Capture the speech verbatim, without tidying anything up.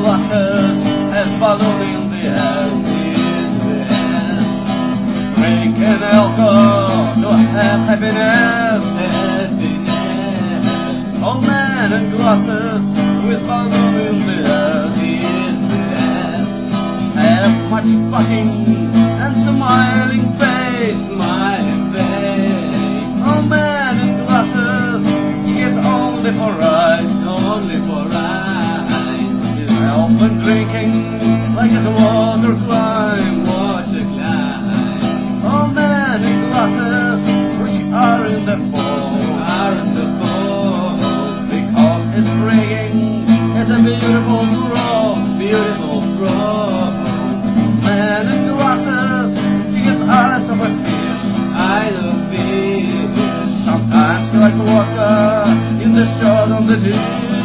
glasses as balloon in the acid wind. Drinking alcohol to have happiness, happiness. Old man in glasses with balloon in the acid wind. Have much fucking and smiling face, smiling face. Old man in glasses, he gets only for rice, only for rice. He's often drinking like it's a water climb, water climb. Old man in glasses, which are in the fall, are in the fall, because it's drinking is a beautiful throw, beautiful throw. Man in glasses, he gets eyes of a fish, eyes of a fish. Sometimes like water in the shore on the deep.